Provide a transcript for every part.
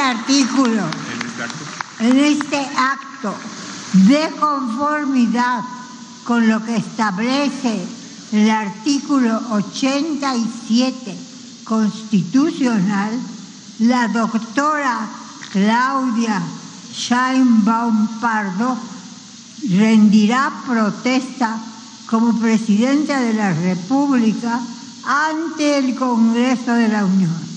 artículo, en este acto, de conformidad con lo que establece el artículo 87 constitucional, la doctora Claudia Sheinbaum Pardo rendirá protesta como presidenta de la República ante el Congreso de la Unión.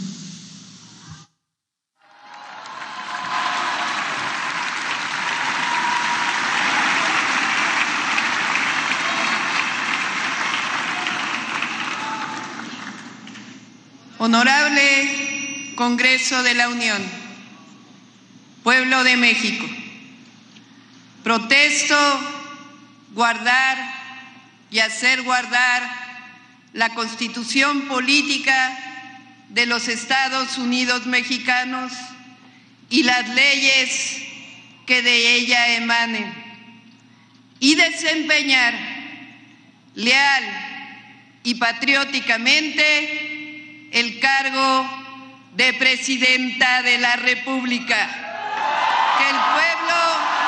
Honorable Congreso de la Unión, Pueblo de México, protesto guardar y hacer guardar la Constitución política de los Estados Unidos mexicanos y las leyes que de ella emanen, y desempeñar leal y patrióticamente el cargo de Presidenta de la República que el pueblo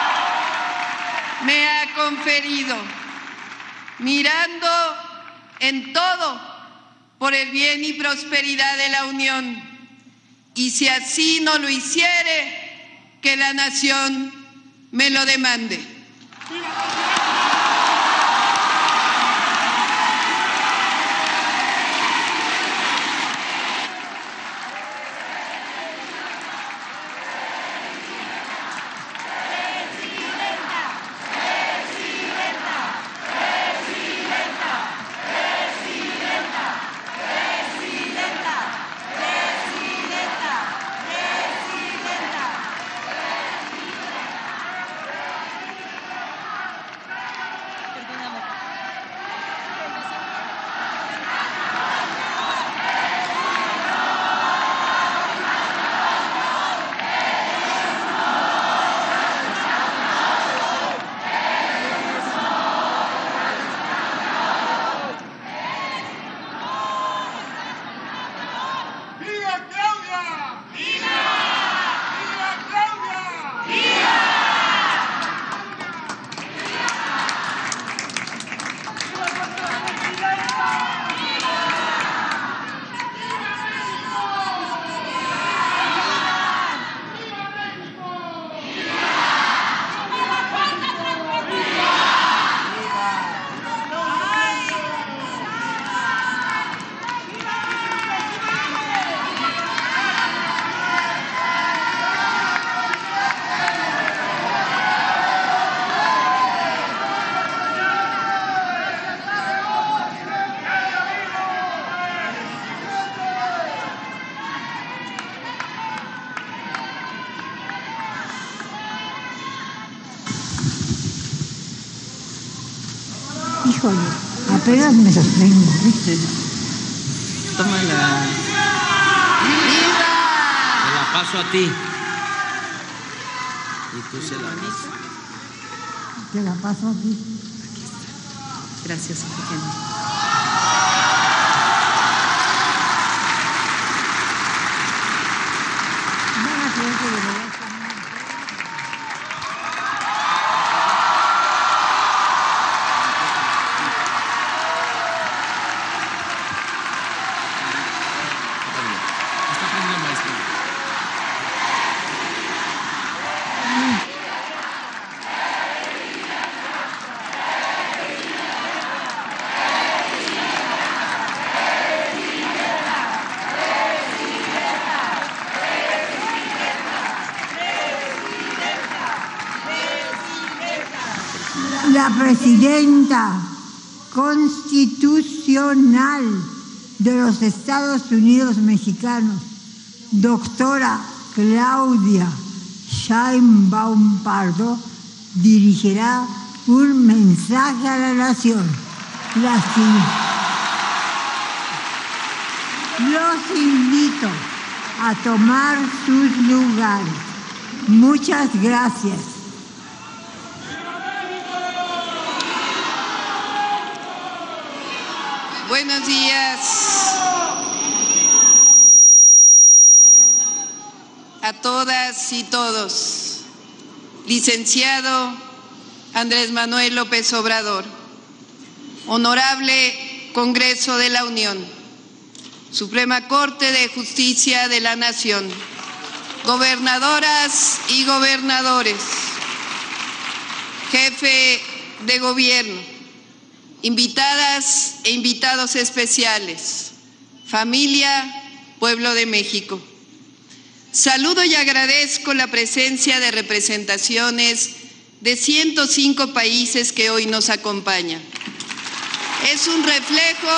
me ha conferido, mirando en todo por el bien y prosperidad de la Unión, y si así no lo hiciere, que la nación me lo demande. Híjole, apenas me sostengo, ¿viste? Tómala. Te la paso a ti. Y tú se la das. Te la paso a ti. Gracias, Eugenio. La presidenta constitucional de los Estados Unidos mexicanos, doctora Claudia Sheinbaum Pardo, dirigirá un mensaje a la nación. Los invito a tomar sus lugares. Muchas gracias. Buenos días a todas y todos. Licenciado Andrés Manuel López Obrador, Honorable Congreso de la Unión, Suprema Corte de Justicia de la Nación, gobernadoras y gobernadores, jefe de gobierno, invitadas e invitados especiales, familia, pueblo de México. Saludo y agradezco la presencia de representaciones de 105 países que hoy nos acompañan. Es un reflejo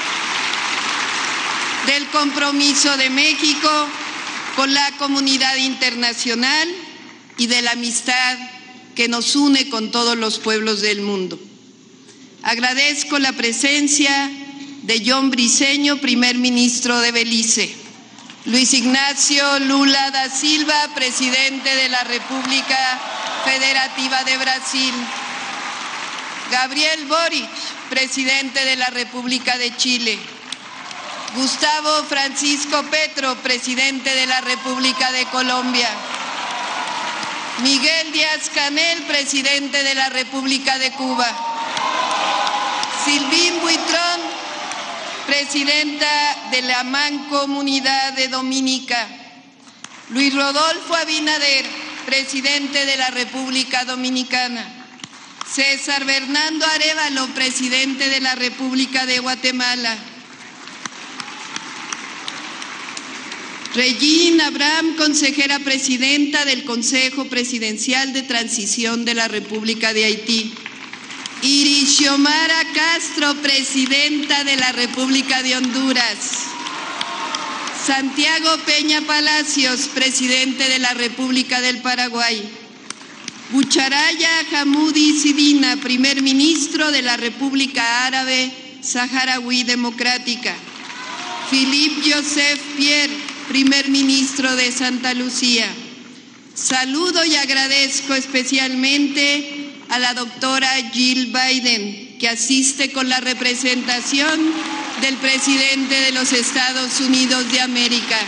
del compromiso de México con la comunidad internacional y de la amistad que nos une con todos los pueblos del mundo. Agradezco la presencia de John Briceño, primer ministro de Belice, Luis Ignacio Lula da Silva, presidente de la República Federativa de Brasil, Gabriel Boric, presidente de la República de Chile, Gustavo Francisco Petro, presidente de la República de Colombia, Miguel Díaz-Canel, presidente de la República de Cuba, Sylvine Buitrón, presidenta de la Mancomunidad de Dominica, Luis Rodolfo Abinader, presidente de la República Dominicana, César Bernardo Arévalo, presidente de la República de Guatemala, Regina Abraham, consejera presidenta del Consejo Presidencial de Transición de la República de Haití, Iris Xiomara Castro, presidenta de la República de Honduras, Santiago Peña Palacios, presidente de la República del Paraguay, Bucharaya Hamoudi Sidina, primer ministro de la República Árabe Saharaui Democrática, Philippe Joseph Pierre, primer ministro de Santa Lucía. Saludo y agradezco especialmente a la doctora Jill Biden, que asiste con la representación del presidente de los Estados Unidos de América,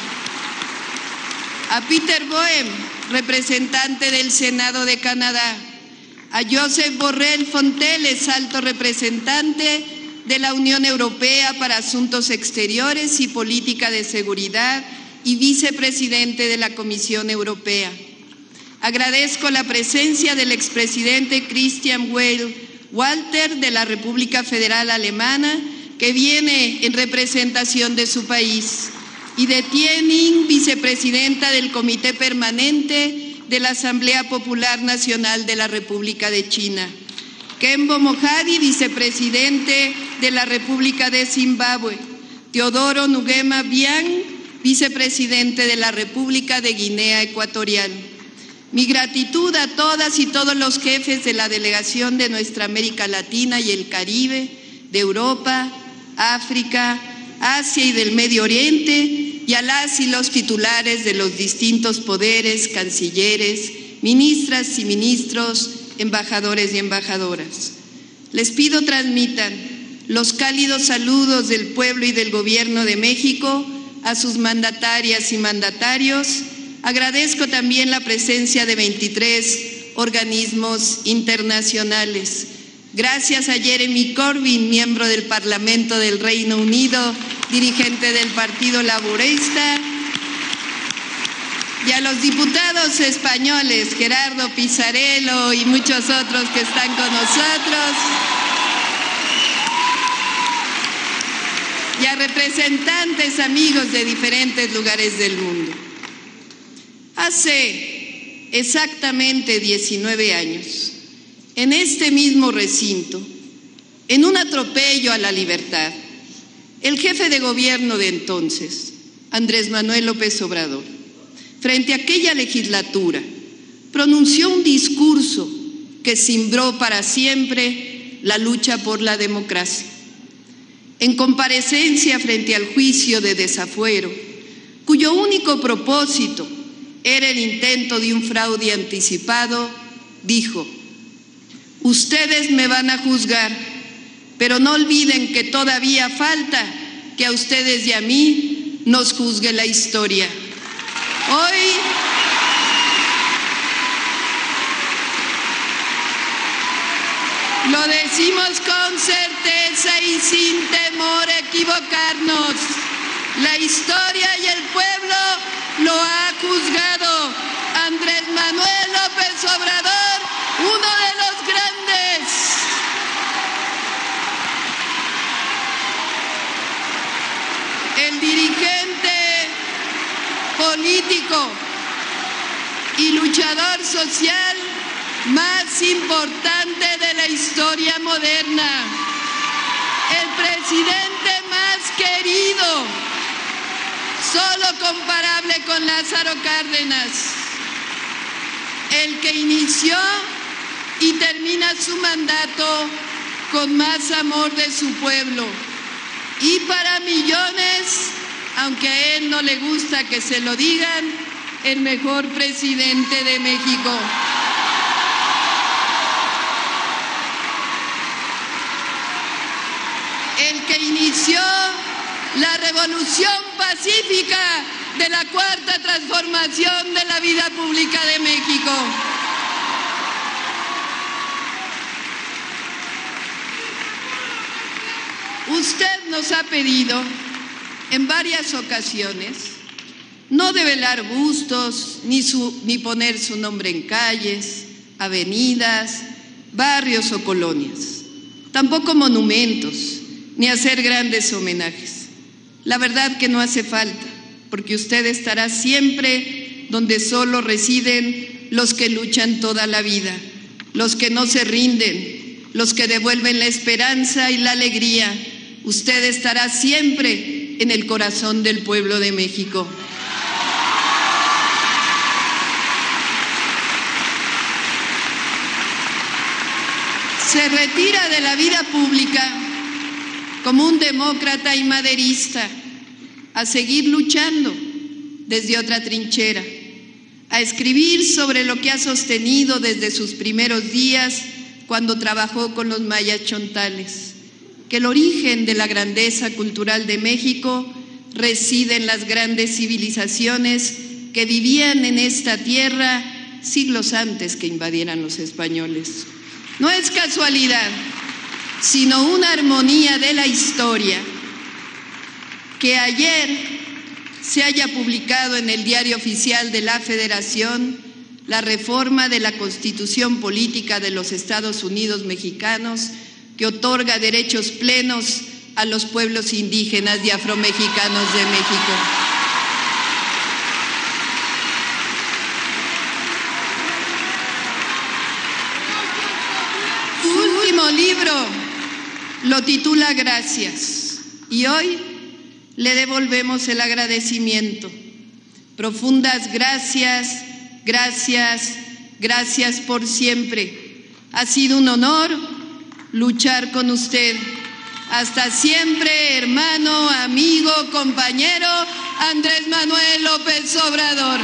a Peter Boehm, representante del Senado de Canadá, a Josep Borrell Fonteles, alto representante de la Unión Europea para Asuntos Exteriores y Política de Seguridad y vicepresidente de la Comisión Europea. Agradezco la presencia del expresidente Christian Walter de la República Federal Alemana, que viene en representación de su país, y de Tiening, vicepresidenta del Comité Permanente de la Asamblea Popular Nacional de la República de China, Kembo Mohadi, vicepresidente de la República de Zimbabue, Teodoro Nguema Biang, vicepresidente de la República de Guinea Ecuatorial. Mi gratitud a todas y todos los jefes de la delegación de nuestra América Latina y el Caribe, de Europa, África, Asia y del Medio Oriente, y a las y los titulares de los distintos poderes, cancilleres, ministras y ministros, embajadores y embajadoras. Les pido transmitan los cálidos saludos del pueblo y del Gobierno de México a sus mandatarias y mandatarios. Agradezco también la presencia de 23 organismos internacionales. Gracias a Jeremy Corbyn, miembro del Parlamento del Reino Unido, dirigente del Partido Laborista, y a los diputados españoles, Gerardo Pisarello y muchos otros que están con nosotros, y a representantes amigos de diferentes lugares del mundo. Hace exactamente 19 años, en este mismo recinto, en un atropello a la libertad, el jefe de gobierno de entonces, Andrés Manuel López Obrador, frente a aquella legislatura, pronunció un discurso que cimbró para siempre la lucha por la democracia. En comparecencia frente al juicio de desafuero, cuyo único propósito era el intento de un fraude anticipado, dijo: ustedes me van a juzgar, pero no olviden que todavía falta que a ustedes y a mí nos juzgue la historia. Hoy Lo decimos con certeza y sin temor a equivocarnos. La historia y el pueblo lo ha juzgado. Andrés Manuel López Obrador, uno de los grandes. El dirigente político y luchador social más importante de la historia moderna. El presidente más querido, solo comparable con Lázaro Cárdenas. El que inició y termina su mandato con más amor de su pueblo. Y para millones, aunque a él no le gusta que se lo digan, el mejor presidente de México. El que inició la revolución pacífica de la Cuarta Transformación de la vida pública de México. Usted nos ha pedido en varias ocasiones no develar bustos ni poner su nombre en calles, avenidas, barrios o colonias, tampoco monumentos, ni hacer grandes homenajes. La verdad que no hace falta, porque usted estará siempre donde solo residen los que luchan toda la vida, los que no se rinden, los que devuelven la esperanza y la alegría. Usted estará siempre en el corazón del pueblo de México. Se retira de la vida pública como un demócrata y maderista, a seguir luchando desde otra trinchera, a escribir sobre lo que ha sostenido desde sus primeros días cuando trabajó con los mayas chontales, que el origen de la grandeza cultural de México reside en las grandes civilizaciones que vivían en esta tierra siglos antes que invadieran los españoles. No es casualidad, sino una armonía de la historia, que ayer se haya publicado en el Diario Oficial de la Federación la reforma de la Constitución Política de los Estados Unidos Mexicanos, que otorga derechos plenos a los pueblos indígenas y afromexicanos de México. Su último libro lo titula Gracias, y hoy le devolvemos el agradecimiento. Profundas gracias, gracias, gracias por siempre. Ha sido un honor luchar con usted. Hasta siempre, hermano, amigo, compañero, Andrés Manuel López Obrador.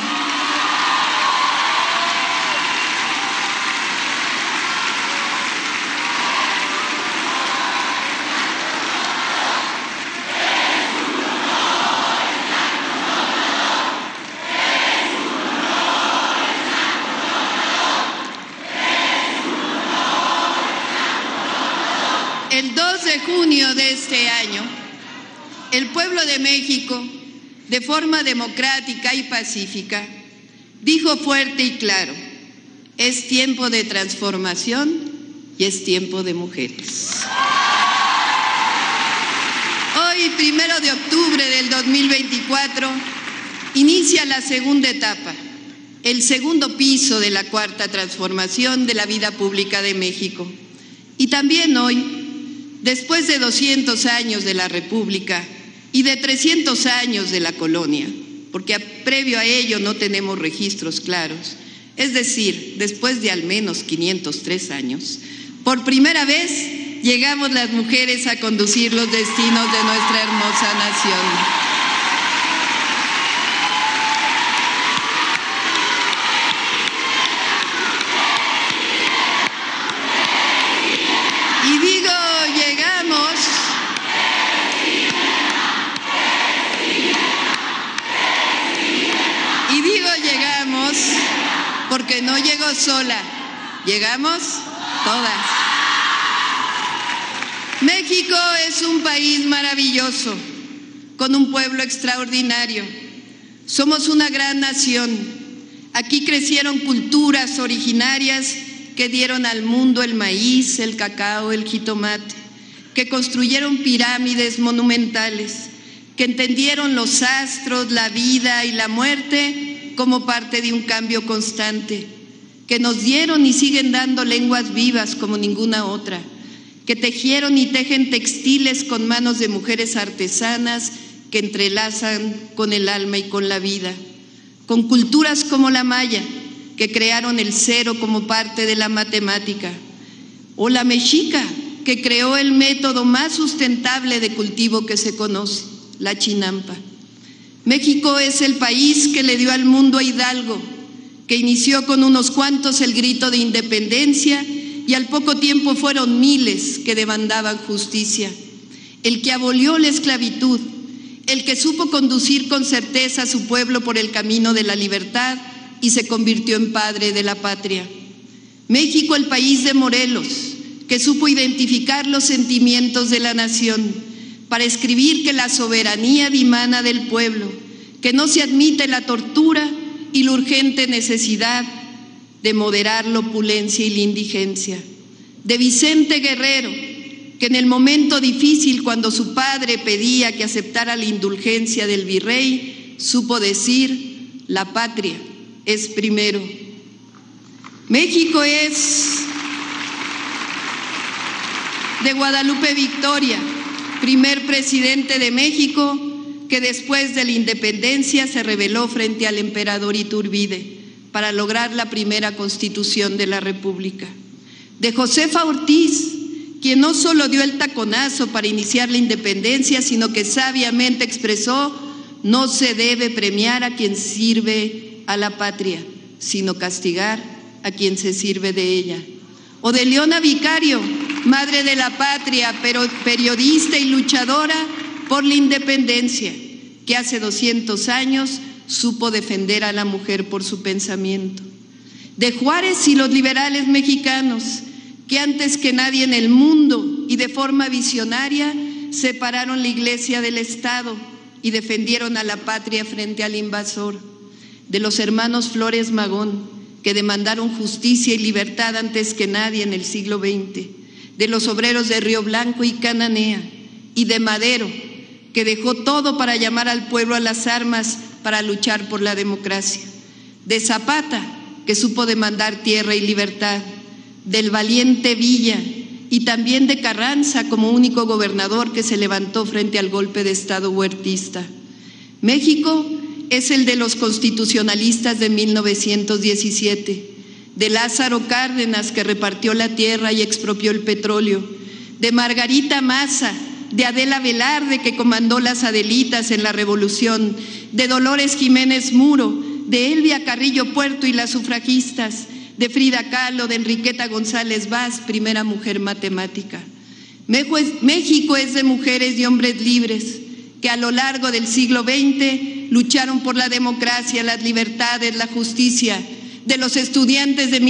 El 2 de junio de este año, el pueblo de México, de forma democrática y pacífica, dijo fuerte y claro: es tiempo de transformación y es tiempo de mujeres. Hoy, 1 de octubre del 2024, inicia la segunda etapa, el segundo piso de la Cuarta Transformación de la vida pública de México. Y también hoy, después de 200 años de la República y de 300 años de la colonia, porque previo a ello no tenemos registros claros, es decir, después de al menos 503 años, por primera vez llegamos las mujeres a conducir los destinos de nuestra hermosa nación. Porque no llegó sola, llegamos todas. México es un país maravilloso, con un pueblo extraordinario. Somos una gran nación. Aquí crecieron culturas originarias que dieron al mundo el maíz, el cacao, el jitomate, que construyeron pirámides monumentales, que entendieron los astros, la vida y la muerte como parte de un cambio constante, que nos dieron y siguen dando lenguas vivas como ninguna otra, que tejieron y tejen textiles con manos de mujeres artesanas que entrelazan con el alma y con la vida, con culturas como la maya, que crearon el cero como parte de la matemática, o la mexica, que creó el método más sustentable de cultivo que se conoce, la chinampa. México es el país que le dio al mundo a Hidalgo, que inició con unos cuantos el grito de independencia y al poco tiempo fueron miles que demandaban justicia. El que abolió la esclavitud, el que supo conducir con certeza a su pueblo por el camino de la libertad y se convirtió en padre de la patria. México, el país de Morelos, que supo identificar los sentimientos de la nación para escribir que la soberanía dimana del pueblo, que no se admite la tortura y la urgente necesidad de moderar la opulencia y la indigencia. De Vicente Guerrero, que en el momento difícil, cuando su padre pedía que aceptara la indulgencia del virrey, supo decir: la patria es primero. México es de Guadalupe Victoria, primer presidente de México, que después de la independencia se rebeló frente al emperador Iturbide para lograr la primera constitución de la República. De Josefa Ortiz, quien no solo dio el taconazo para iniciar la independencia, sino que sabiamente expresó: no se debe premiar a quien sirve a la patria, sino castigar a quien se sirve de ella. O de Leona Vicario, madre de la patria, pero periodista y luchadora por la independencia, que hace 200 años supo defender a la mujer por su pensamiento. De Juárez y los liberales mexicanos, que antes que nadie en el mundo y de forma visionaria separaron la Iglesia del Estado y defendieron a la patria frente al invasor. De los hermanos Flores Magón, que demandaron justicia y libertad antes que nadie en el siglo XX. De los obreros de Río Blanco y Cananea. Y de Madero, que dejó todo para llamar al pueblo a las armas para luchar por la democracia. De Zapata, que supo demandar tierra y libertad. Del valiente Villa y también de Carranza como único gobernador que se levantó frente al golpe de Estado huertista. México es el de los constitucionalistas de 1917, de Lázaro Cárdenas, que repartió la tierra y expropió el petróleo, de Margarita Maza, de Adela Velarde, que comandó las Adelitas en la Revolución, de Dolores Jiménez Muro, de Elvia Carrillo Puerto y las sufragistas, de Frida Kahlo, de Enriqueta González Vaz, primera mujer matemática. México es de mujeres y hombres libres que a lo largo del siglo XX lucharon por la democracia, las libertades, la justicia, de los estudiantes de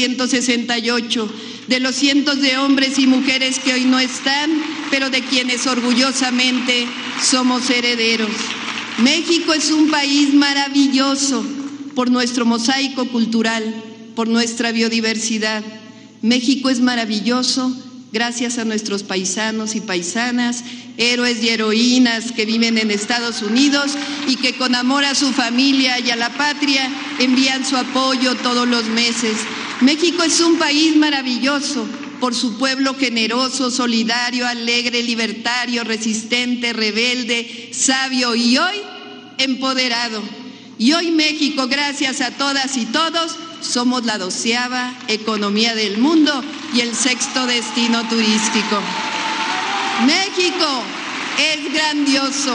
1968, de los cientos de hombres y mujeres que hoy no están, pero de quienes orgullosamente somos herederos. México es un país maravilloso por nuestro mosaico cultural, por nuestra biodiversidad. México es maravilloso gracias a nuestros paisanos y paisanas, héroes y heroínas que viven en Estados Unidos y que con amor a su familia y a la patria envían su apoyo todos los meses. México es un país maravilloso por su pueblo generoso, solidario, alegre, libertario, resistente, rebelde, sabio y hoy empoderado. Y hoy México, gracias a todas y todos, somos la 12ª economía del mundo y el 6º destino turístico. México es grandioso.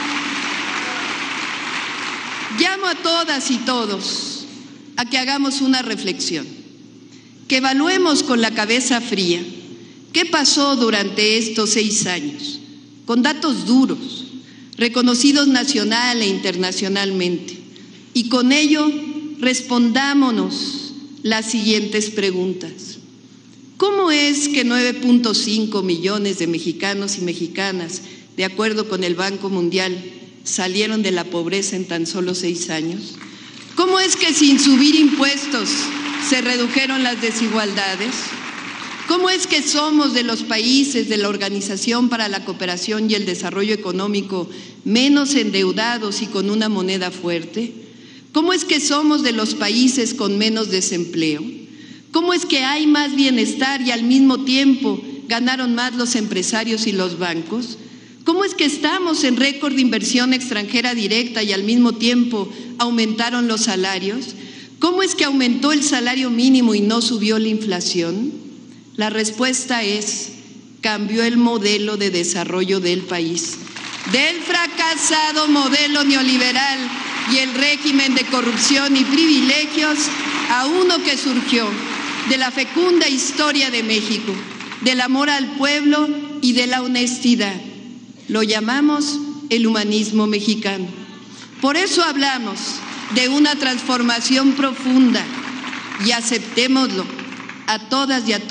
Llamo a todas y todos a que hagamos una reflexión, que evaluemos con la cabeza fría qué pasó durante estos 6 años, con datos duros, reconocidos nacional e internacionalmente, y con ello respondámonos las siguientes preguntas. ¿Cómo es que 9.5 millones de mexicanos y mexicanas, de acuerdo con el Banco Mundial, salieron de la pobreza en tan solo 6 años? ¿Cómo es que sin subir impuestos se redujeron las desigualdades? ¿Cómo es que somos de los países de la Organización para la Cooperación y el Desarrollo Económico menos endeudados y con una moneda fuerte? ¿Cómo es que somos de los países con menos desempleo? ¿Cómo es que hay más bienestar y al mismo tiempo ganaron más los empresarios y los bancos? ¿Cómo es que estamos en récord de inversión extranjera directa y al mismo tiempo aumentaron los salarios? ¿Cómo es que aumentó el salario mínimo y no subió la inflación? La respuesta es: cambió el modelo de desarrollo del país. Del fracasado modelo neoliberal y el régimen de corrupción y privilegios a uno que surgió de la fecunda historia de México, del amor al pueblo y de la honestidad. Lo llamamos el humanismo mexicano. Por eso hablamos de una transformación profunda y aceptémoslo. A todas y a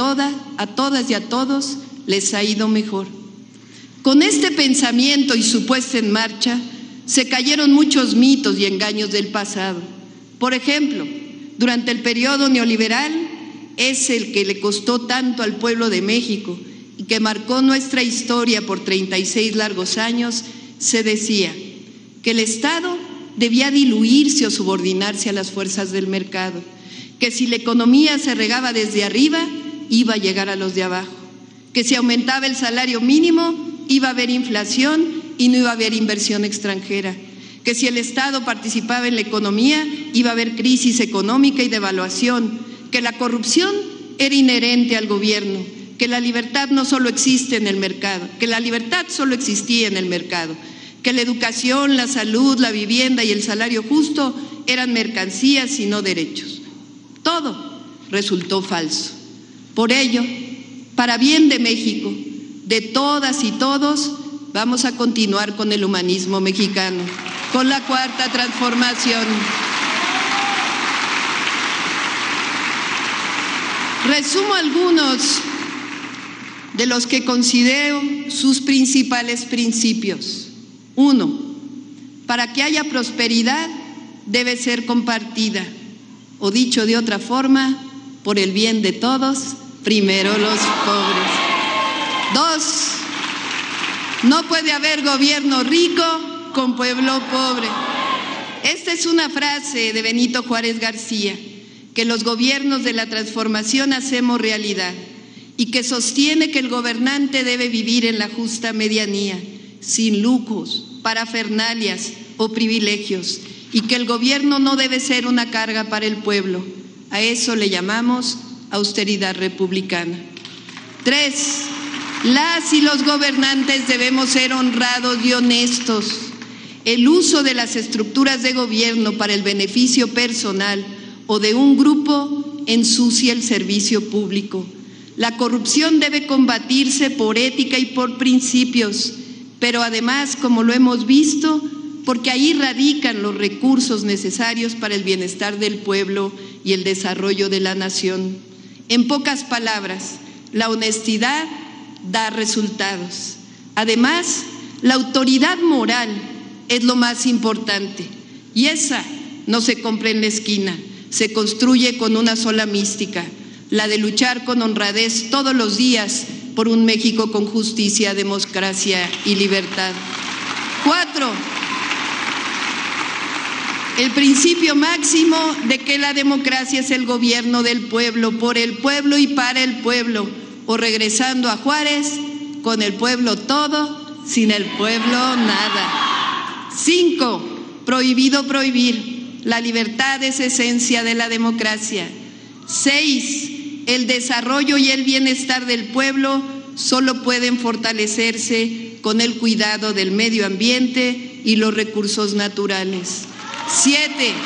todos les ha ido mejor. Con este pensamiento y su puesta en marcha se cayeron muchos mitos y engaños del pasado. Por ejemplo, durante el periodo neoliberal, es el que le costó tanto al pueblo de México y que marcó nuestra historia por 36 largos años, se decía que el Estado debía diluirse o subordinarse a las fuerzas del mercado, que si la economía se regaba desde arriba, iba a llegar a los de abajo, que si aumentaba el salario mínimo, iba a haber inflación y no iba a haber inversión extranjera, que si el Estado participaba en la economía, iba a haber crisis económica y devaluación, que la corrupción era inherente al gobierno, que la libertad no solo existe en el mercado, que la libertad solo existía en el mercado, que la educación, la salud, la vivienda y el salario justo eran mercancías y no derechos. Todo resultó falso. Por ello, para bien de México, de todas y todos, vamos a continuar con el humanismo mexicano, con la cuarta transformación. Resumo algunos de los que considero sus principales principios. 1. Para que haya prosperidad debe ser compartida, o dicho de otra forma, por el bien de todos, primero los pobres. 2. No puede haber gobierno rico con pueblo pobre. Esta es una frase de Benito Juárez García, que los gobiernos de la transformación hacemos realidad y que sostiene que el gobernante debe vivir en la justa medianía, sin lujos, parafernalias o privilegios, y que el gobierno no debe ser una carga para el pueblo. A eso le llamamos austeridad republicana. 3. Las y los gobernantes debemos ser honrados y honestos. El uso de las estructuras de gobierno para el beneficio personal o de un grupo ensucia el servicio público. La corrupción debe combatirse por ética y por principios, pero además, como lo hemos visto, porque ahí radican los recursos necesarios para el bienestar del pueblo y el desarrollo de la nación. En pocas palabras, la honestidad da resultados. Además, la autoridad moral es lo más importante, y esa no se compra en la esquina, se construye con una sola mística, la de luchar con honradez todos los días por un México con justicia, democracia y libertad. 4. El principio máximo de que la democracia es el gobierno del pueblo, por el pueblo y para el pueblo, o regresando a Juárez, con el pueblo todo, sin el pueblo nada. 5. Prohibido prohibir. La libertad es esencia de la democracia. 6. El desarrollo y el bienestar del pueblo solo pueden fortalecerse con el cuidado del medio ambiente y los recursos naturales. 7.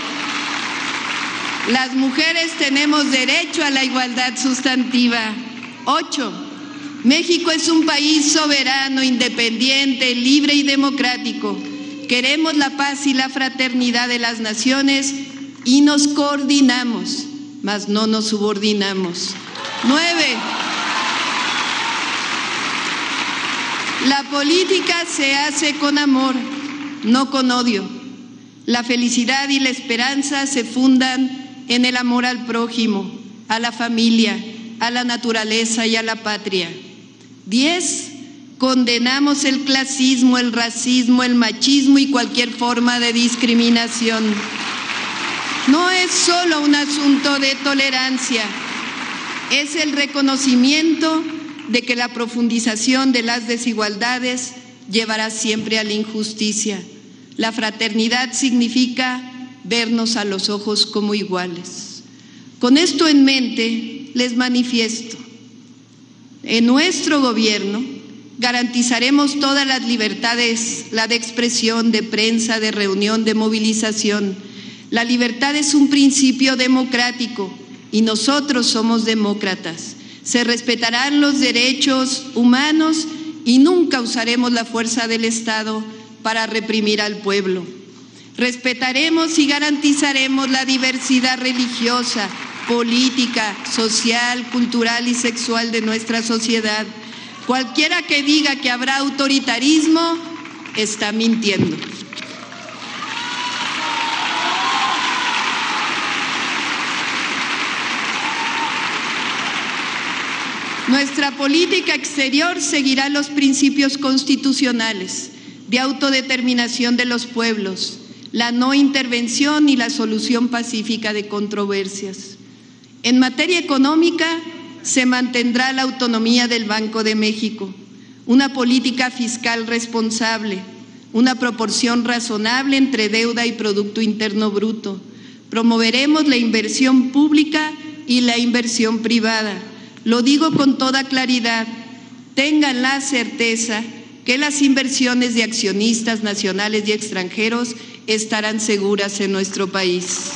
Las mujeres tenemos derecho a la igualdad sustantiva. 8. México es un país soberano, independiente, libre y democrático. Queremos la paz y la fraternidad de las naciones y nos coordinamos, mas no nos subordinamos. 9. La política se hace con amor, no con odio. La felicidad y la esperanza se fundan en el amor al prójimo, a la familia, a la naturaleza y a la patria. 10. Condenamos el clasismo, el racismo, el machismo y cualquier forma de discriminación. No es solo un asunto de tolerancia, es el reconocimiento de que la profundización de las desigualdades llevará siempre a la injusticia. La fraternidad significa vernos a los ojos como iguales. Con esto en mente, les manifiesto, en nuestro gobierno garantizaremos todas las libertades, la de expresión, de prensa, de reunión, de movilización. La libertad es un principio democrático y nosotros somos demócratas. Se respetarán los derechos humanos y nunca usaremos la fuerza del Estado para reprimir al pueblo. Respetaremos y garantizaremos la diversidad religiosa, política, social, cultural y sexual de nuestra sociedad. Cualquiera que diga que habrá autoritarismo está mintiendo. Nuestra política exterior seguirá los principios constitucionales de autodeterminación de los pueblos, la no intervención y la solución pacífica de controversias. En materia económica, se mantendrá la autonomía del Banco de México, una política fiscal responsable, una proporción razonable entre deuda y Producto Interno Bruto. Promoveremos la inversión pública y la inversión privada. Lo digo con toda claridad, tengan la certeza que las inversiones de accionistas nacionales y extranjeros estarán seguras en nuestro país.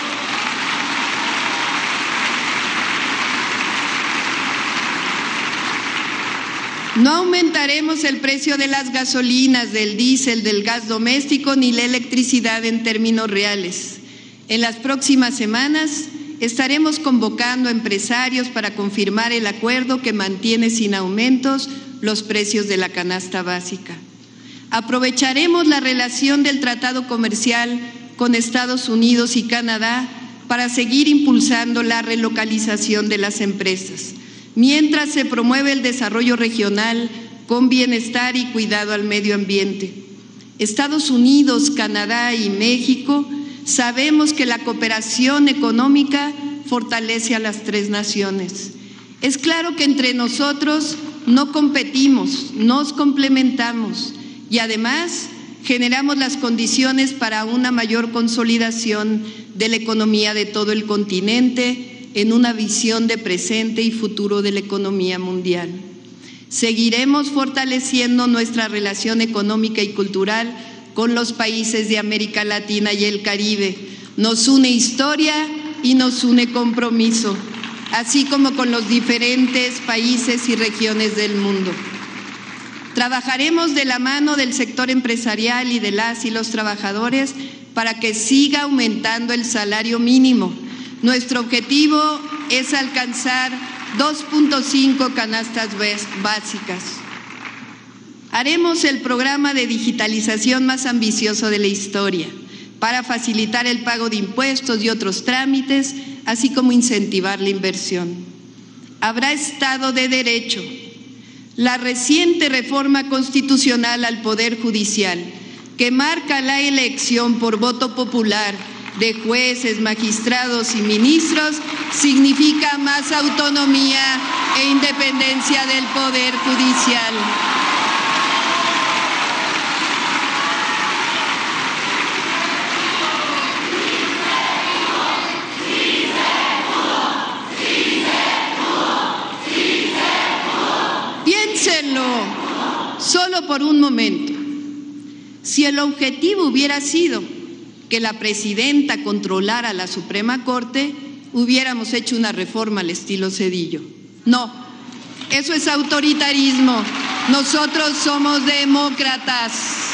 No aumentaremos el precio de las gasolinas, del diésel, del gas doméstico ni la electricidad en términos reales. En las próximas semanas estaremos convocando a empresarios para confirmar el acuerdo que mantiene sin aumentos los precios de la canasta básica. Aprovecharemos la relación del tratado comercial con Estados Unidos y Canadá para seguir impulsando la relocalización de las empresas, mientras se promueve el desarrollo regional con bienestar y cuidado al medio ambiente. Estados Unidos, Canadá y México sabemos que la cooperación económica fortalece a las tres naciones. Es claro que entre nosotros no competimos, nos complementamos y además generamos las condiciones para una mayor consolidación de la economía de todo el continente en una visión de presente y futuro de la economía mundial. Seguiremos fortaleciendo nuestra relación económica y cultural con los países de América Latina y el Caribe. Nos une historia y nos une compromiso, así como con los diferentes países y regiones del mundo. Trabajaremos de la mano del sector empresarial y de las y los trabajadores para que siga aumentando el salario mínimo. Nuestro objetivo es alcanzar 2.5 canastas básicas. Haremos el programa de digitalización más ambicioso de la historia para facilitar el pago de impuestos y otros trámites, así como incentivar la inversión. Habrá Estado de Derecho. La reciente reforma constitucional al Poder Judicial, que marca la elección por voto popular de jueces, magistrados y ministros, significa más autonomía e independencia del Poder Judicial. Piénsenlo, solo por un momento. Si el objetivo hubiera sido que la presidenta controlara la Suprema Corte, hubiéramos hecho una reforma al estilo Zedillo. No, eso es autoritarismo. Nosotros somos demócratas.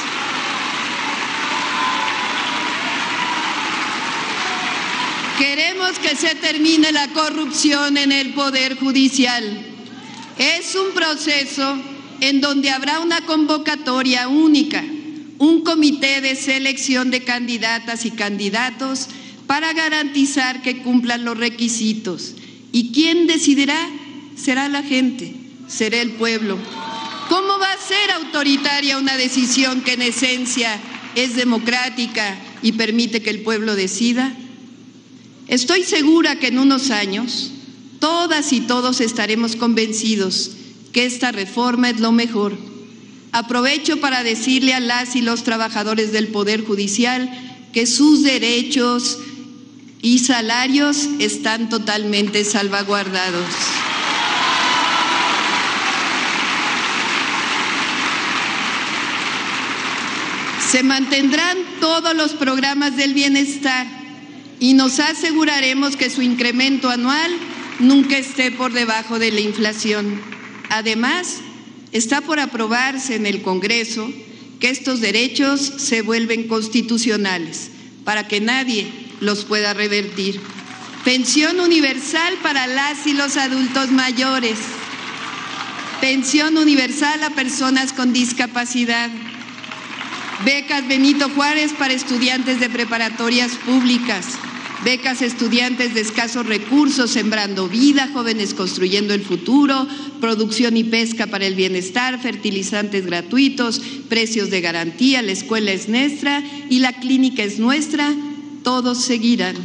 Queremos que se termine la corrupción en el Poder Judicial. Es un proceso en donde habrá una convocatoria única, un comité de selección de candidatas y candidatos para garantizar que cumplan los requisitos. ¿Y quién decidirá? Será la gente, será el pueblo. ¿Cómo va a ser autoritaria una decisión que en esencia es democrática y permite que el pueblo decida? Estoy segura que en unos años todas y todos estaremos convencidos que esta reforma es lo mejor. Aprovecho para decirle a las y los trabajadores del Poder Judicial que sus derechos y salarios están totalmente salvaguardados. Se mantendrán todos los programas del bienestar y nos aseguraremos que su incremento anual nunca esté por debajo de la inflación. Además, está por aprobarse en el Congreso que estos derechos se vuelven constitucionales para que nadie los pueda revertir. Pensión universal para las y los adultos mayores. Pensión universal a personas con discapacidad. Becas Benito Juárez para estudiantes de preparatorias públicas. Becas estudiantes de escasos recursos, Sembrando Vida, Jóvenes Construyendo el Futuro, Producción y Pesca para el Bienestar, fertilizantes gratuitos, precios de garantía, la escuela es nuestra y la clínica es nuestra, todos seguirán.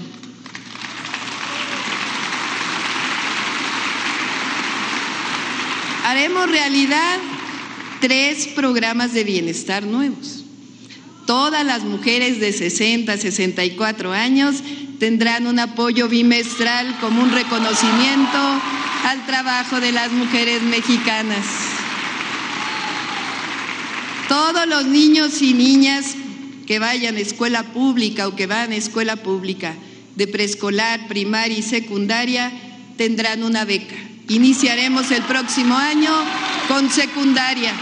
Haremos realidad 3 programas de bienestar nuevos. Todas las mujeres de 60 a 64 años tendrán un apoyo bimestral como un reconocimiento al trabajo de las mujeres mexicanas. Todos los niños y niñas que vayan a escuela pública o que van a escuela pública de preescolar, primaria y secundaria tendrán una beca. Iniciaremos el próximo año con secundaria.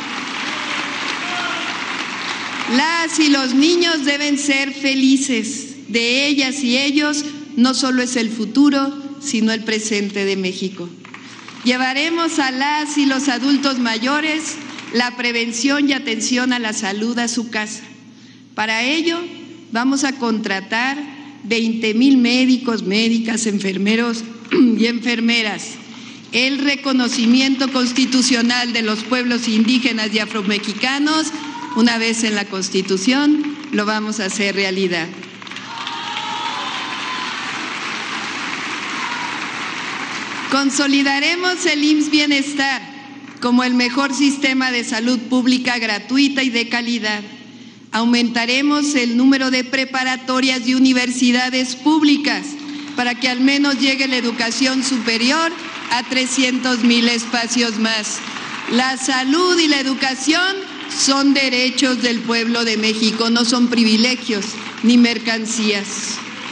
Las y los niños deben ser felices. De ellas y ellos no solo es el futuro, sino el presente de México. Llevaremos a las y los adultos mayores la prevención y atención a la salud a su casa. Para ello, vamos a contratar 20,000 médicos, médicas, enfermeros y enfermeras. El reconocimiento constitucional de los pueblos indígenas y afromexicanos, una vez en la Constitución, lo vamos a hacer realidad. Consolidaremos el IMSS Bienestar como el mejor sistema de salud pública gratuita y de calidad. Aumentaremos el número de preparatorias y universidades públicas para que al menos llegue la educación superior a 300,000 espacios más. La salud y la educación son derechos del pueblo de México, no son privilegios ni mercancías.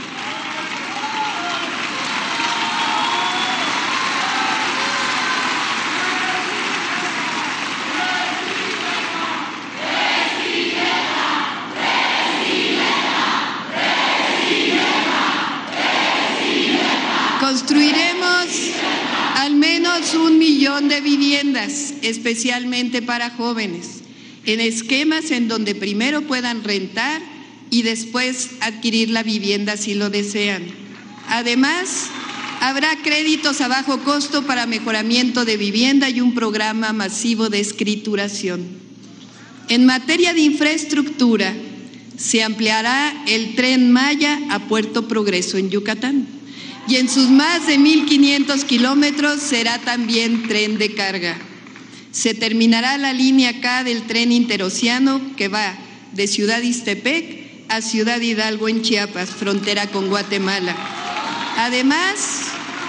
Construiremos al menos 1 millón de viviendas, especialmente para jóvenes, en esquemas en donde primero puedan rentar y después adquirir la vivienda si lo desean. Además, habrá créditos a bajo costo para mejoramiento de vivienda y un programa masivo de escrituración. En materia de infraestructura, se ampliará el Tren Maya a Puerto Progreso en Yucatán. Y en sus más de 1,500 kilómetros será también tren de carga. Se terminará la línea K del tren interoceánico que va de Ciudad Ixtepec a Ciudad Hidalgo en Chiapas, frontera con Guatemala. Además,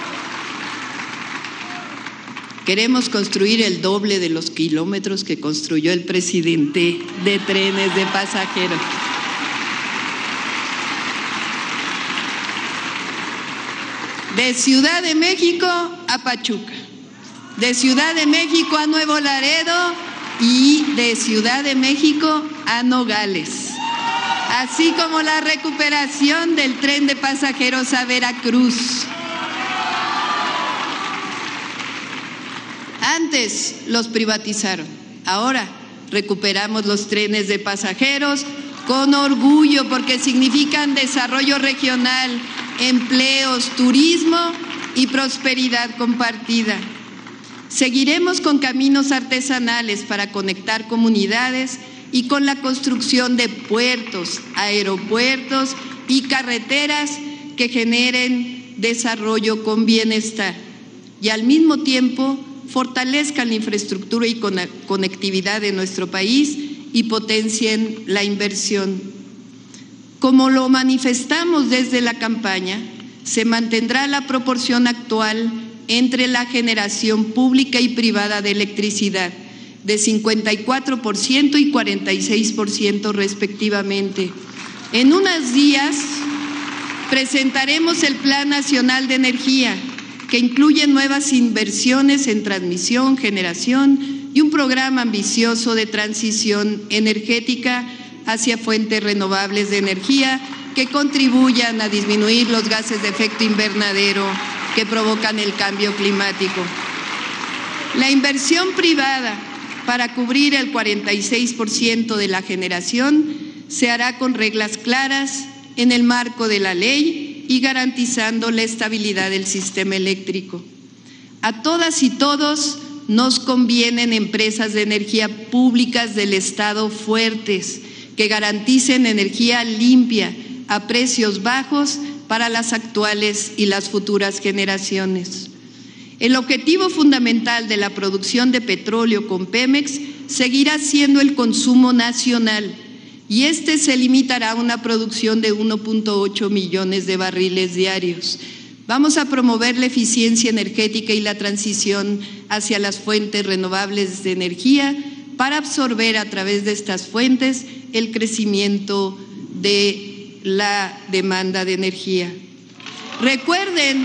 queremos construir el doble de los kilómetros que construyó el presidente de trenes de pasajeros. De Ciudad de México a Pachuca, de Ciudad de México a Nuevo Laredo y de Ciudad de México a Nogales, así como la recuperación del tren de pasajeros a Veracruz. Antes los privatizaron, Ahora recuperamos los trenes de pasajeros con orgullo porque significan desarrollo regional, empleos, turismo y prosperidad compartida. Seguiremos con caminos artesanales para conectar comunidades y con la construcción de puertos, aeropuertos y carreteras que generen desarrollo con bienestar y al mismo tiempo fortalezcan la infraestructura y conectividad de nuestro país y potencien la inversión. Como lo manifestamos desde la campaña, se mantendrá la proporción actual entre la generación pública y privada de electricidad, de 54% y 46% respectivamente. En unos días presentaremos el Plan Nacional de Energía, que incluye nuevas inversiones en transmisión, generación y un programa ambicioso de transición energética hacia fuentes renovables de energía que contribuyan a disminuir los gases de efecto invernadero que provocan el cambio climático. La inversión privada para cubrir el 46% de la generación se hará con reglas claras en el marco de la ley y garantizando la estabilidad del sistema eléctrico. A todas y todos nos convienen empresas de energía públicas del Estado fuertes, que garanticen energía limpia a precios bajos para las actuales y las futuras generaciones. El objetivo fundamental de la producción de petróleo con Pemex seguirá siendo el consumo nacional, y este se limitará a una producción de 1.8 millones de barriles diarios. Vamos a promover la eficiencia energética y la transición hacia las fuentes renovables de energía para absorber a través de estas fuentes el crecimiento de la demanda de energía. Recuerden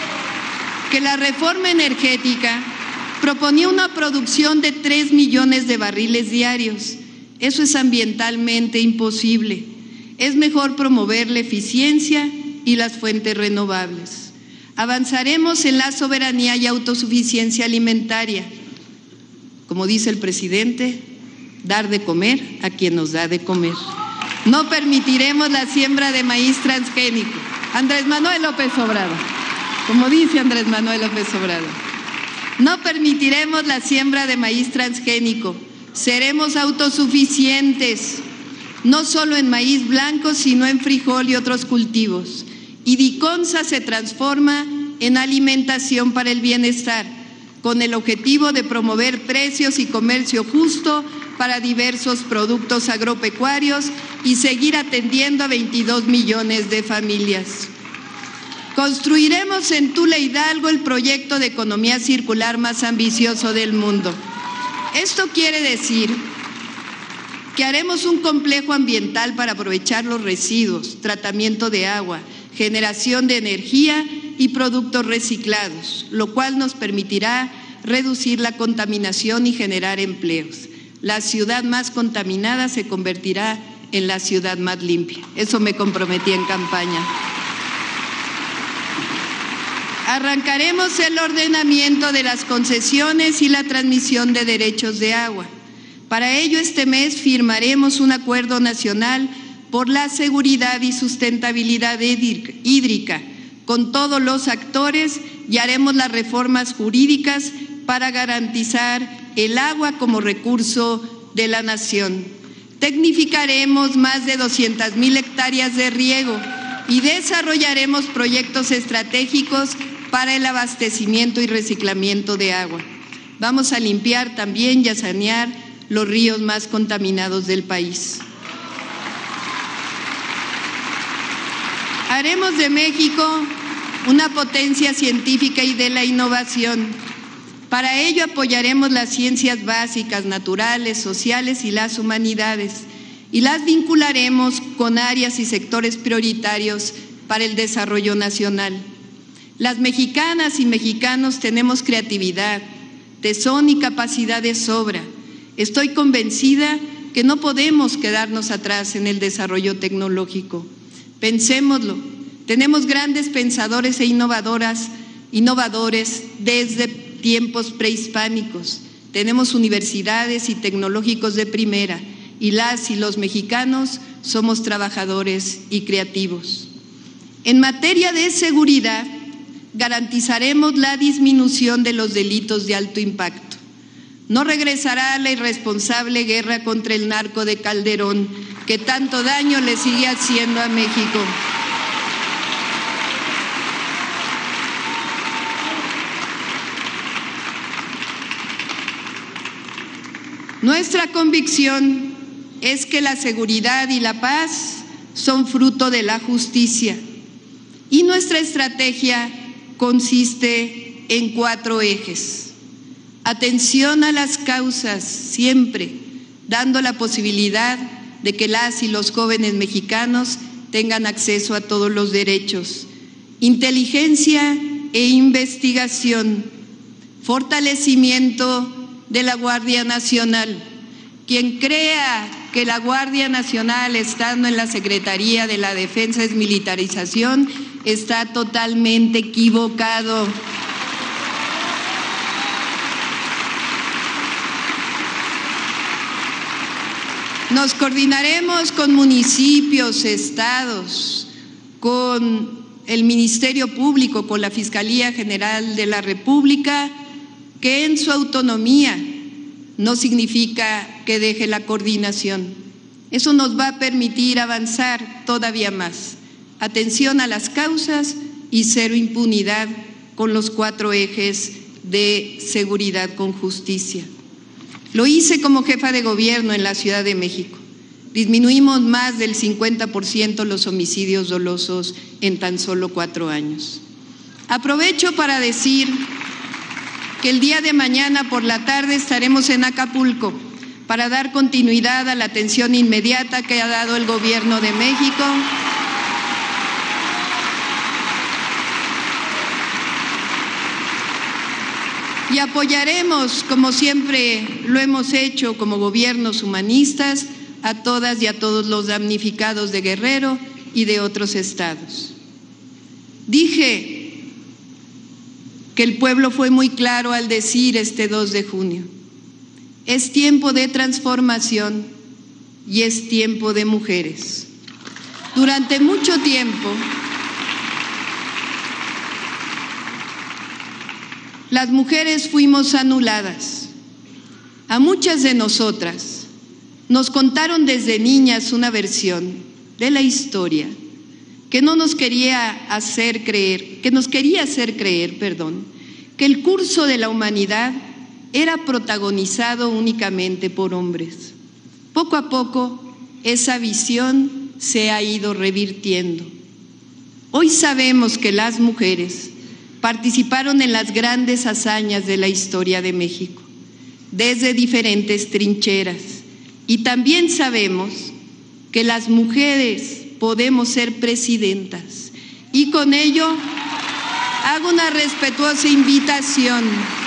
que la reforma energética proponía una producción de 3 millones de barriles diarios. Eso es ambientalmente imposible. Es mejor promover la eficiencia y las fuentes renovables. Avanzaremos en la soberanía y autosuficiencia alimentaria. Como dice el presidente, dar de comer a quien nos da de comer. No permitiremos la siembra de maíz transgénico. Andrés Manuel López Obrador, como dice Andrés Manuel López Obrador, no permitiremos la siembra de maíz transgénico. Seremos autosuficientes, no solo en maíz blanco, sino en frijol y otros cultivos. Y Diconsa se transforma en alimentación para el bienestar, con el objetivo de promover precios y comercio justo para diversos productos agropecuarios y seguir atendiendo a 22 millones de familias. Construiremos en Tula Hidalgo el proyecto de economía circular más ambicioso del mundo. Esto quiere decir que haremos un complejo ambiental para aprovechar los residuos, tratamiento de agua, generación de energía y productos reciclados, lo cual nos permitirá reducir la contaminación y generar empleos. La ciudad más contaminada se convertirá en la ciudad más limpia. Eso me comprometí en campaña. Arrancaremos el ordenamiento de las concesiones y la transmisión de derechos de agua. Para ello, este mes firmaremos un acuerdo nacional por la seguridad y sustentabilidad hídrica con todos los actores y haremos las reformas jurídicas para garantizar el agua como recurso de la nación. Tecnificaremos más de 200,000 hectáreas de riego y desarrollaremos proyectos estratégicos para el abastecimiento y reciclamiento de agua. Vamos a limpiar también y a sanear los ríos más contaminados del país. Haremos de México una potencia científica y de la innovación. Para ello apoyaremos las ciencias básicas, naturales, sociales y las humanidades, y las vincularemos con áreas y sectores prioritarios para el desarrollo nacional. Las mexicanas y mexicanos tenemos creatividad, tesón y capacidad de sobra. Estoy convencida que no podemos quedarnos atrás en el desarrollo tecnológico. Pensémoslo, tenemos grandes pensadores e innovadores desde tiempos prehispánicos. tenemos universidades y tecnológicos de primera, y las y los mexicanos somos trabajadores y creativos. En materia de seguridad, garantizaremos la disminución de los delitos de alto impacto. No regresará la irresponsable guerra contra el narco de Calderón, que tanto daño le sigue haciendo a México. Nuestra convicción es que la seguridad y la paz son fruto de la justicia, y nuestra estrategia consiste en 4 ejes. Atención a las causas, siempre dando la posibilidad de que las y los jóvenes mexicanos tengan acceso a todos los derechos. Inteligencia e investigación, fortalecimiento de la Guardia Nacional. Quien crea que la Guardia Nacional, estando en la Secretaría de la Defensa, es militarización, está totalmente equivocado. Nos coordinaremos con municipios, estados, con el Ministerio Público, con la Fiscalía General de la República, que en su autonomía no significa que deje la coordinación. Eso nos va a permitir avanzar todavía más. Atención a las causas y cero impunidad con los 4 ejes de seguridad con justicia. Lo hice como jefa de gobierno en la Ciudad de México. Disminuimos más del 50% los homicidios dolosos en tan solo 4 años. Aprovecho para decir que el día de mañana por la tarde estaremos en Acapulco para dar continuidad a la atención inmediata que ha dado el Gobierno de México y apoyaremos, como siempre lo hemos hecho como gobiernos humanistas, a todas y a todos los damnificados de Guerrero y de otros estados. Dije que el pueblo fue muy claro al decir este 2 de junio, es tiempo de transformación y es tiempo de mujeres. Durante mucho tiempo, las mujeres fuimos anuladas. A muchas de nosotras nos contaron desde niñas una versión de la historia que nos quería hacer creer que el curso de la humanidad era protagonizado únicamente por hombres. Poco a poco, esa visión se ha ido revirtiendo. Hoy sabemos que las mujeres participaron en las grandes hazañas de la historia de México, desde diferentes trincheras, y también sabemos que las mujeres podemos ser presidentas, y con ello hago una respetuosa invitación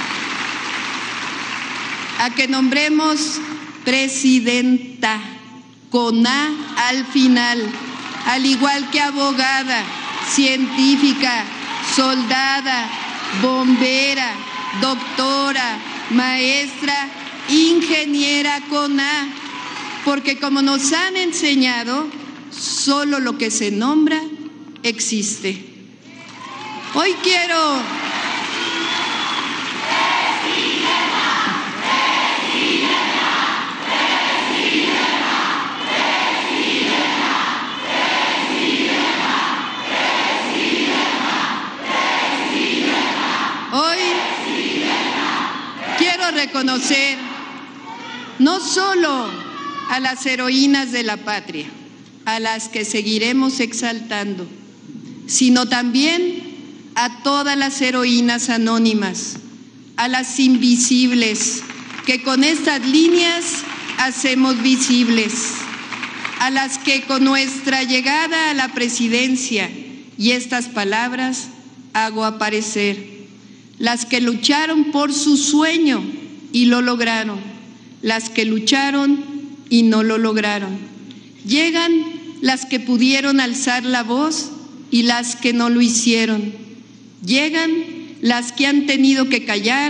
a que nombremos presidenta con A al final, al igual que abogada, científica, soldada, bombera, doctora, maestra, ingeniera con A, porque como nos han enseñado, solo lo que se nombra existe. Hoy quiero reconocer no solo a las heroínas de la patria, a las que seguiremos exaltando, sino también a todas las heroínas anónimas, a las invisibles, que con estas líneas hacemos visibles, a las que con nuestra llegada a la presidencia y estas palabras hago aparecer, las que lucharon por su sueño y lo lograron, las que lucharon y no lo lograron. Llegan las que pudieron alzar la voz y las que no lo hicieron. Llegan las que han tenido que callar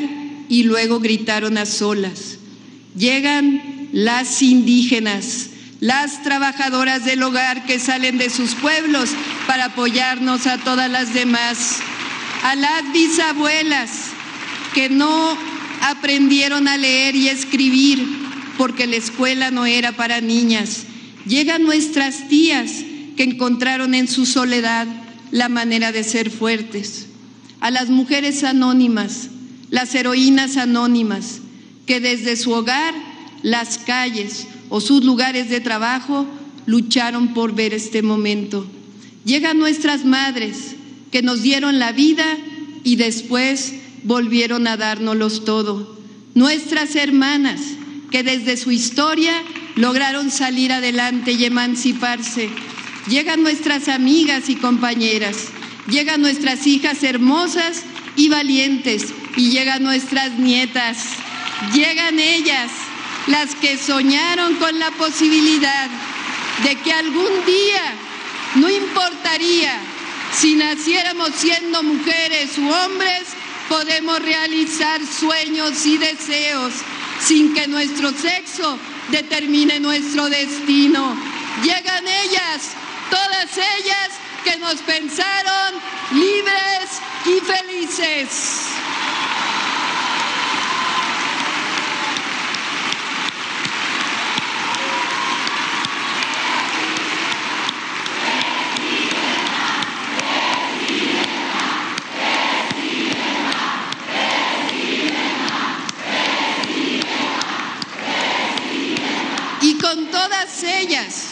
y luego gritaron a solas. Llegan las indígenas, las trabajadoras del hogar que salen de sus pueblos para apoyarnos a todas las demás, a las bisabuelas que no aprendieron a leer y escribir porque la escuela no era para niñas. Llegan nuestras tías que encontraron en su soledad la manera de ser fuertes, a las mujeres anónimas, las heroínas anónimas, que desde su hogar, las calles o sus lugares de trabajo lucharon por ver este momento. Llegan nuestras madres que nos dieron la vida y después volvieron a dárnoslos todo. Nuestras hermanas que desde su historia lograron salir adelante y emanciparse. Llegan nuestras amigas y compañeras, llegan nuestras hijas hermosas y valientes y llegan nuestras nietas. Llegan ellas, las que soñaron con la posibilidad de que algún día, no importaría si naciéramos siendo mujeres u hombres, podemos realizar sueños y deseos sin que nuestro sexo determine nuestro destino. Llegan ellas, todas ellas que nos pensaron libres y felices. Y con todas ellas,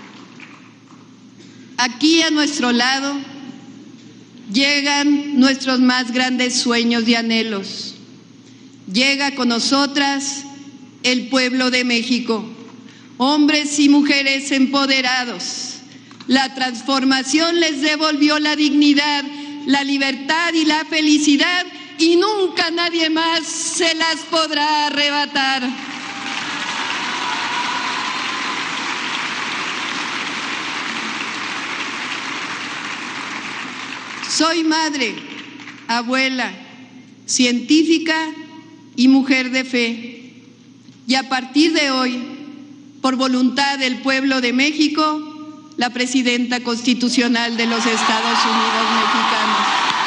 aquí a nuestro lado, llegan nuestros más grandes sueños y anhelos. Llega con nosotras el pueblo de México, hombres y mujeres empoderados. La transformación les devolvió la dignidad, la libertad y la felicidad, y nunca nadie más se las podrá arrebatar. Soy madre, abuela, científica y mujer de fe. Y a partir de hoy, por voluntad del pueblo de México, la presidenta constitucional de los Estados Unidos mexicanos.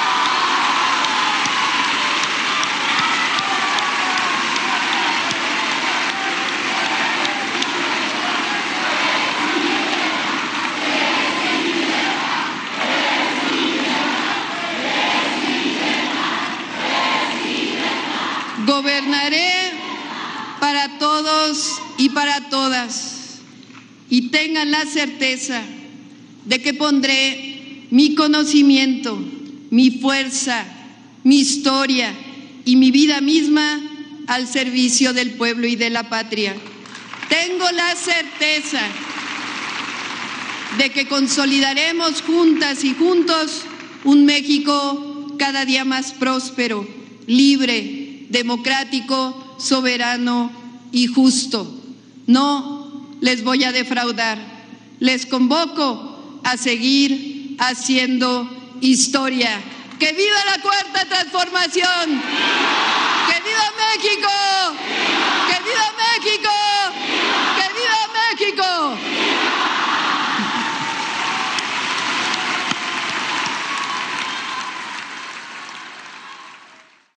Gobernaré para todos y para todas, y tengan la certeza de que pondré mi conocimiento, mi fuerza, mi historia y mi vida misma al servicio del pueblo y de la patria. Tengo la certeza de que consolidaremos juntas y juntos un México cada día más próspero, libre, democrático, soberano y justo. No les voy a defraudar. Les convoco a seguir haciendo historia. ¡Que viva la Cuarta Transformación! ¡Que viva México! ¡Que viva México!